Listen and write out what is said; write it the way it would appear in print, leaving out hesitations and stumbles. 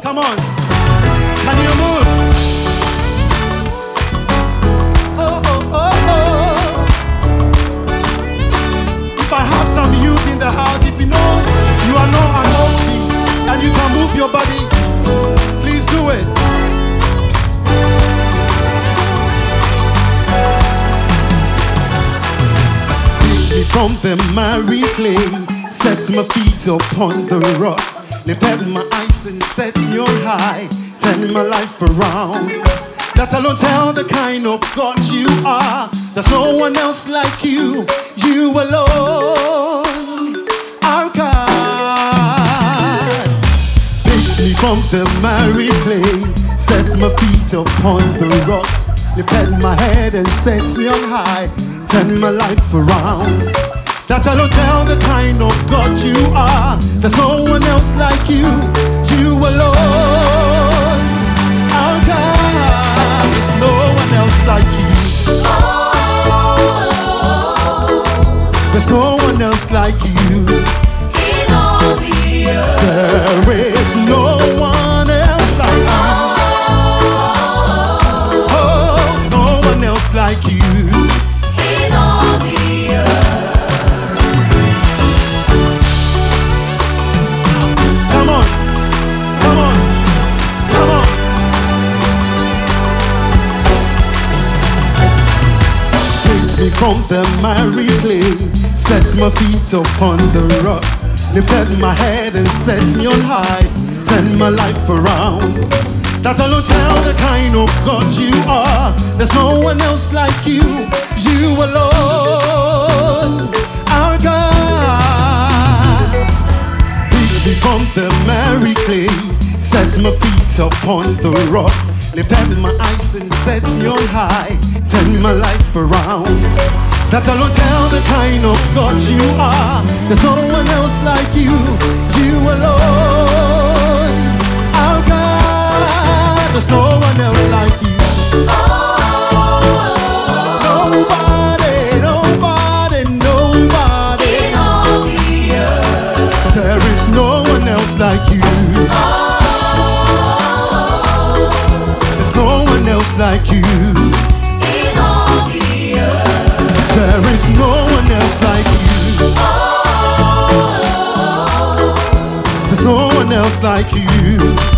Come on. Can you move? Oh, oh, oh, oh. If I have some youth in the house, if you know you are not an old king and you can move your body, please do it. Pick me from the miry clay, sets my feet upon the rock. Lifted my eyes and set me on high, turn my life around. That alone tell the kind of God you are. There's no one else like you, you alone, our God. Picks me from the miry clay, sets my feet upon the rock. Lifted my head and sets me on high, turn my life around. That alone tell the kind of God you are. There's no one else like you, you alone, our God. There's no one else like you. There's no one else like you. In all the earth, there is no one else like you. Oh, no one else like you. in all the earth. Come on, come on, come on. Picked me from the miry clay, sets my feet upon the rock. Lifted my head and sets me on high, turn my life around. That alone tell the kind of God you are. There's no one else like you, you alone, our God. Picked me from the miry clay, sets my feet upon the rock. Lifted my eyes and sets me on high, turn my life around. That alone tell the kind of God you are. There's no one else like you, you alone, our God. There's no one else like you. Nobody, nobody, nobody. In all the earth, There is no one else like you. There's no one else like you. in all the earth, There is no one else like you. There's no one else like you.